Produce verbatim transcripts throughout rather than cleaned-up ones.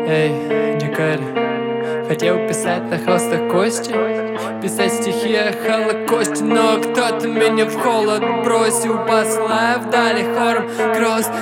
Эй, дикарь, хотел писать на холстах кости, писать стихи о Холокосте, но кто-то меня в холод бросил, послая вдали хором грозно.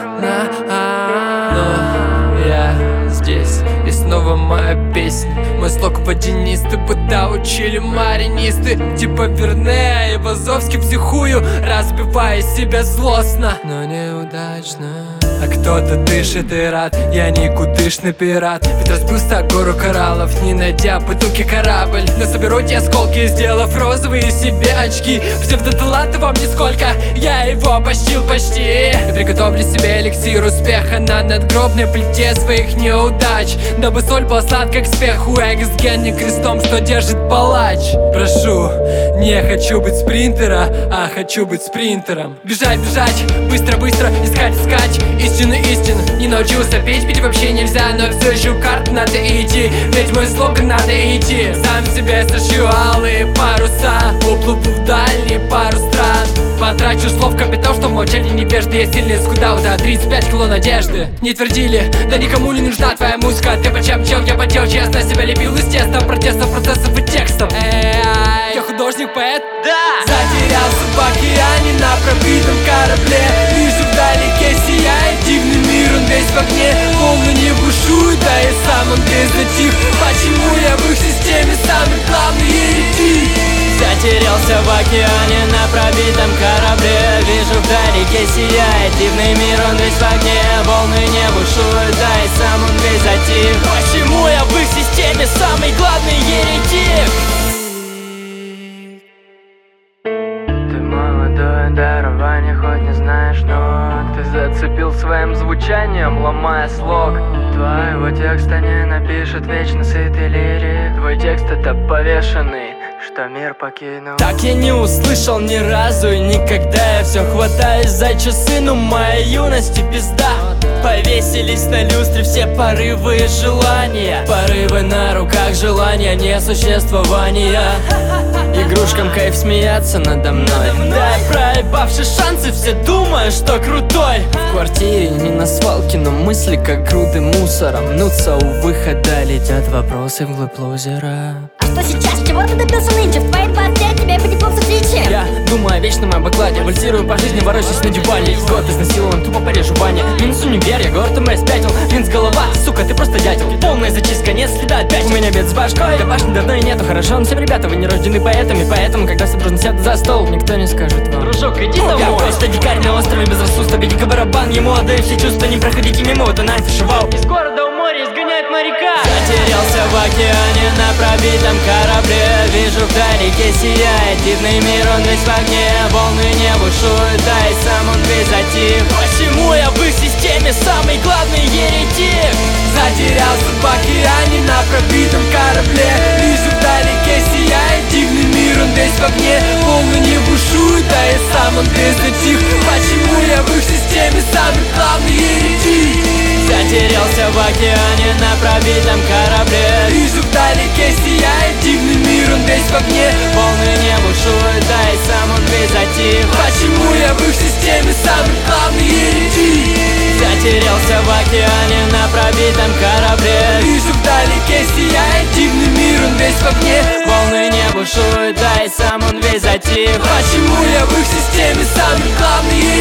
Но я здесь, и снова моя песня. Мой слог водянистый, быта учили маринисты, типа Верне и Вазовский психую, разбивая себя злостно, но неудачно. А кто-то дышит и рад, я никудышный пират, ведь разбился гору кораллов, не найдя бутылки корабль. Но соберу те осколки, сделав розовые себе очки. Псевдоталанта вам нисколько, я его почтил почти. И приготовлю себе эликсир успеха на надгробной плите своих неудач, дабы соль была сладкой к спеху, экс-ген не крестом, что держит палач. Прошу, не хочу быть спринтера, а хочу быть спринтером. Бежать, бежать, быстро-быстро, искать, искать истину, истину. Не научился петь, петь вообще нельзя, но все еще в карт надо идти, ведь мой слоган надо идти. Сам себе сошью алые паруса, уплыву в дальние пару стран. Потрачу слов капитал, что молчали невежды. Я сильный скудал за тридцать пять кило надежды. Не твердили, да никому не нужна твоя музыка. Ты почем чел, я потел честно, себя лепил из теста, протестов, процессов и текстов. Эй, я художник, поэт? Да! Затерялся в океане на пробитом корабле. Вижу вдалеке сияет дивный мир, он весь в огне. Волны не бушуют, да и сам он весь затих. Почему я в их системе самый главный еретик? Затерялся в океане на пробитом корабле. Вижу вдалеке сияет дивный мир, он весь в огне. Волны не бушуют, да и сам он весь затих. Почему я в их системе самый главный еретик? Ты молодое дарование, хоть не знаешь нот. Ты зацепил своим звучанием, ломая слог. Твоего текста не напишет вечно сытый лирик. Твой текст это повешенный, что мир покинул. Так я не услышал ни разу и никогда. Я все хватаюсь за часы, но моей юности пизда. Повесились на люстре все порывы и желания. Порывы на руках, желания несуществования. Игрушкам кайф смеяться надо мной. Да, проебавши шансы, все думают, что крутой. В квартире не на свалке, но мысли как груды мусора мнутся у выхода, летят вопросы вглубь лузера. А что сейчас? Чего ты добился нынче? В твои двадцать лет тебе по диплом с отличием. Я думаю о вечном об окладе, вальсирую по жизни, ворочаюсь на диване. Год изнасилован, тупо порежу Ваня. Минус универ, я город умер, спятил. Минус голова, сука, ты просто дятел. Полная зачистка, нет следа опять. У меня бед с башкой, да башни давно и нету. Хорошо, но всем ребята, вы не рождены поэтами. Поэтому, когда все дружно сядут за стол, никто не скажет вам: Дружок, иди домой. Я просто дикарь на острове без рассудства. Бедика барабан, ему отдаю все чувства. Не проходите мимо, вот она фишевал. Из города у моря изгоняет моряка. Затерялся в океане на пробитом корабле. Вижу вдалеке сияет дивный мир, он весь в огне. Волны не бушуют, да и сам он весь затих. Почему я в их системе самый главный еретик? Затерялся в океане на пробитом корабле. Вижу вдалеке сияет дивный мир, он весь в огне. Волны не бушуют, да и сам он весь затих. Почему я в их системе самый главный еретик? Затерялся в океане на пробитом корабле. Вижу вдалеке сияет дивный мир, он весь в огне. Волны не бушуют, да и сам он весь затих. Почему я в их системе самый главный еретик? Затерялся в океане на пробитом корабле. Вижу вдалеке сияет дивный мир, он весь в огне. Волны не бушуют, да и сам он весь затих. Почему я в их системе самый главный еретик?